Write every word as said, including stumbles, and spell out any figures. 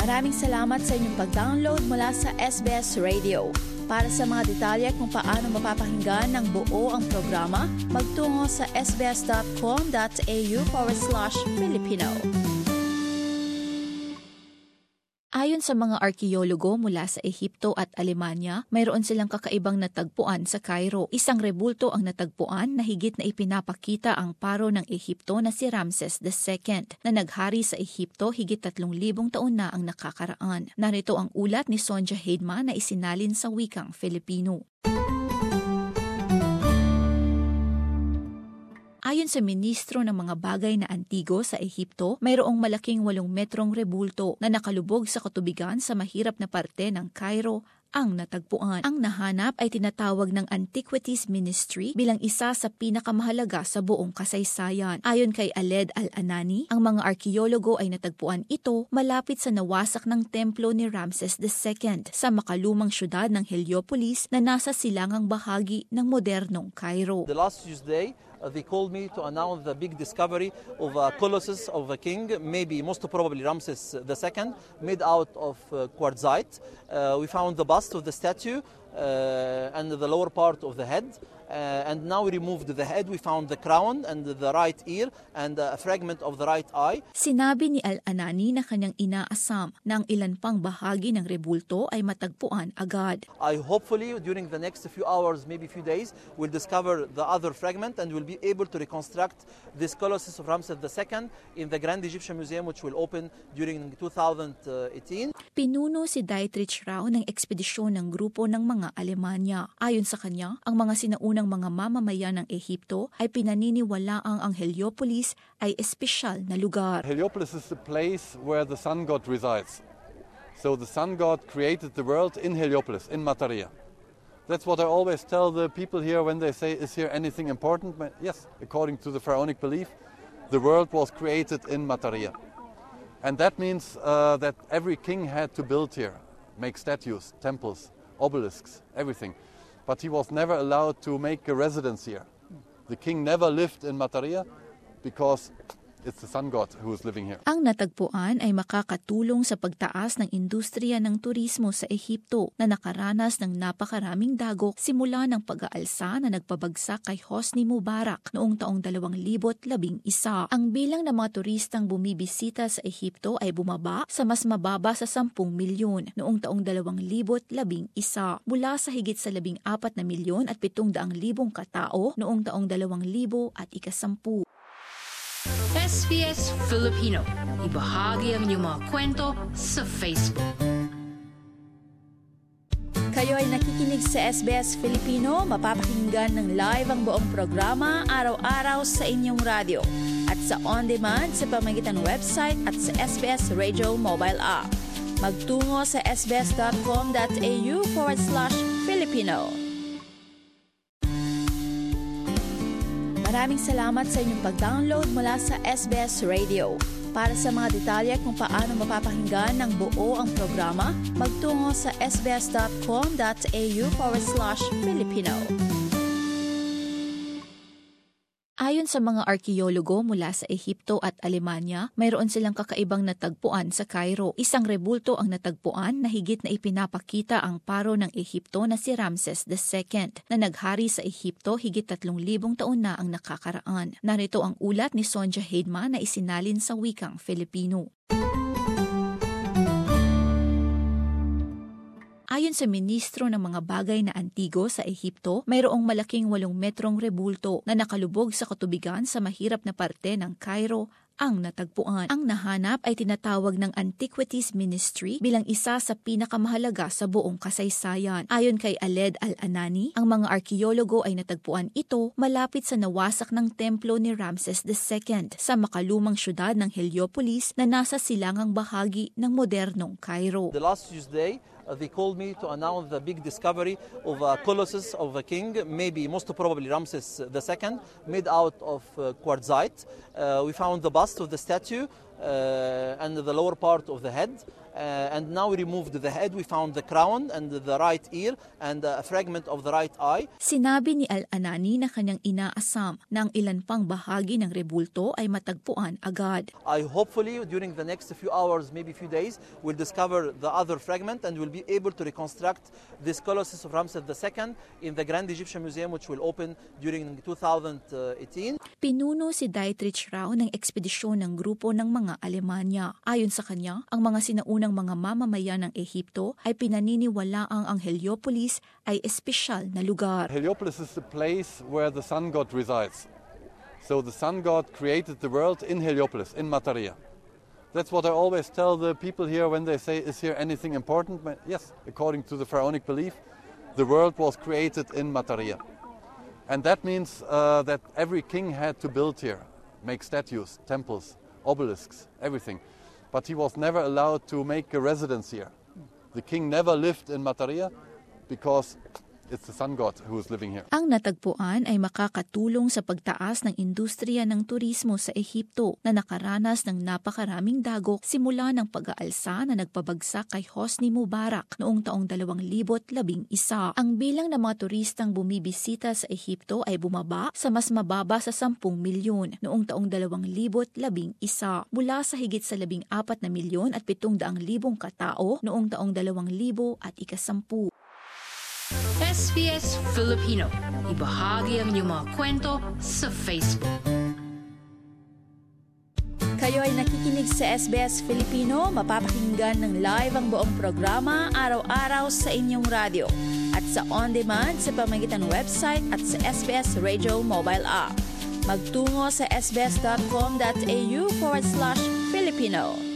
Maraming salamat sa inyong pag-download mula sa S B S Radio. Para sa mga detalye kung paano mapapakinggan ng buo ang programa, magtungo sa sbs.com.au forward slash Filipino. Ayon sa mga arkeologo mula sa Ehipto at Alemanya, mayroon silang kakaibang natagpuan sa Cairo. Isang rebulto ang natagpuan na higit na ipinapakita ang paro ng Ehipto na si Ramses the Second, na naghari sa Ehipto higit tatlong libong taon na ang nakakaraan. Narito ang ulat ni Sonja Heidma na isinalin sa wikang Filipino. Ayon sa ministro ng mga bagay na antigo sa Ehipto, mayroong malaking walong metrong rebulto na nakalubog sa katubigan sa mahirap na parte ng Cairo ang natagpuan. Ang nahanap ay tinatawag ng Antiquities Ministry bilang isa sa pinakamahalaga sa buong kasaysayan. Ayon kay Aled Al-Anani, ang mga arkeologo ay natagpuan ito malapit sa nawasak ng templo ni Ramses the Second sa makalumang syudad ng Heliopolis na nasa silangang bahagi ng modernong Cairo. The last Tuesday, Uh, they called me to announce the big discovery of a colossus of a king, maybe most probably Ramses the Second, made out of uh, quartzite. Uh, we found the bust of the statue uh, and the lower part of the head. Uh, and now we removed the head, we found the crown and the right ear and a fragment of the right eye. Sinabi ni Al-Anani na kanyang inaasam na ang ilan pang bahagi ng rebulto ay matagpuan agad. I hopefully during the next few hours, maybe few days, we'll discover the other fragment and we'll be able to reconstruct this colossus of Ramses the Second in the Grand Egyptian Museum, which will open during two thousand eighteen. Pinuno si Dietrich Rau ng ekspedisyon ng grupo ng mga Alemanya. Ayon sa kanya, ang mga sinaunang ng mga mamamayan ng Ehipto ay pinaniniwalaang ang Heliopolis ay espesyal na lugar. Heliopolis is the place where the sun god resides. So the sun god created the world in Heliopolis, in Mataria. That's what I always tell the people here when they say, is here anything important? Yes, according to the pharaonic belief, the world was created in Mataria. And that means uh, that every king had to build here, make statues, temples, obelisks, everything. But he was never allowed to make a residence here. The king never lived in Mataria because it's the sun god who is living here. Ang natagpuan ay makakatulong sa pagtaas ng industriya ng turismo sa Ehipto na nakaranas ng napakaraming dagok simula ng pag-aalsa na nagpabagsak kay Hosni Mubarak noong taong dalawang libo't labing isa. Ang bilang ng mga turistang bumibisita sa Ehipto ay bumaba sa mas mababa sa sampung milyon noong taong dalawang libo't labing isa mula sa higit sa labing apat na milyon at pitong daang libong katao noong taong dalawang libo at ikasampu. S B S Filipino. Ibahagi ang inyong mga kwento sa Facebook. Kayo ay nakikinig sa S B S Filipino, mapapakinggan ng live ang buong programa araw-araw sa inyong radyo at sa on-demand sa pamamagitan ng website at sa S B S Radio mobile app. Magtungo sa sbs.com.au forward slash Filipino. Maraming salamat sa inyong pag-download mula sa S B S Radio. Para sa mga detalye kung paano mapapakinggan ng buo ang programa, magtungo sa sbs.com.au forward slash Filipino. Ayon sa mga arkeologo mula sa Ehipto at Alemanya, mayroon silang kakaibang natagpuan sa Cairo. Isang rebulto ang natagpuan na higit na ipinapakita ang paro ng Ehipto na si Ramses the Second, na naghari sa Ehipto higit tatlong libong taon na ang nakakaraan. Narito ang ulat ni Sonja Heidma na isinalin sa wikang Filipino. Ayon sa ministro ng mga bagay na antigo sa Ehipto, mayroong malaking walong metrong rebulto na nakalubog sa katubigan sa mahirap na parte ng Cairo ang natagpuan. Ang nahanap ay tinatawag ng Antiquities Ministry bilang isa sa pinakamahalaga sa buong kasaysayan. Ayon kay Aled Al-Anani, ang mga arkeologo ay natagpuan ito malapit sa nawasak ng templo ni Ramses the Second sa makalumang syudad ng Heliopolis na nasa silangang bahagi ng modernong Cairo. The last Tuesday, Uh, they called me to announce the big discovery of a colossus of a king, maybe most probably Ramses the Second, made out of uh, quartzite. Uh, we found the bust of the statue uh, and the lower part of the head. Uh, and now we removed the head, we found the crown and the right ear and a fragment of the right eye. Sinabi ni Al-Anani na kanyang inaasam na ang ilan pang bahagi ng rebulto ay matagpuan agad. I hopefully during the next few hours, maybe few days, we'll discover the other fragment and we'll be able to reconstruct this Colossus of Ramses the Second in the Grand Egyptian Museum, which will open during two thousand eighteen. Pinuno si Dietrich raw ng ekspedisyon ng grupo ng mga Alemanya. Ayon sa kanya, ang mga sinaunang mga mamamayan ng Ehipto ay pinaniniwalaang ang Heliopolis ay espesyal na lugar. Heliopolis is the place where the sun god resides. So the sun god created the world in Heliopolis, in Mataria. That's what I always tell the people here when they say, is here anything important? Yes, according to the pharaonic belief, the world was created in Mataria. And that means uh, that every king had to build here, make statues, temples, obelisks, everything. But he was never allowed to make a residence here. The king never lived in Mataria because it's the sun god who is living here. Ang natagpuan ay makakatulong sa pagtaas ng industriya ng turismo sa Ehipto na nakaranas ng napakaraming dagok simula ng pag-aalsa na nagpabagsak kay Hosni Mubarak noong taong dalawang libo't labing isa. Ang bilang ng mga turistang bumibisita sa Ehipto ay bumaba sa mas mababa sa sampung milyon noong taong dalawang libo't labing isa mula sa higit sa labing apat na milyon at pitong daang libong katao noong taong dalawang libo at ikasampu. S B S Filipino. Ibahagi ang inyong mga kwento sa Facebook. Kayo ay nakikinig sa S B S Filipino, mapapakinggan ng live ang buong programa araw-araw sa inyong radyo at sa on-demand sa pamamagitan ng website at sa S B S Radio mobile app. Magtungo sa sbs.com.au forward slash Filipino.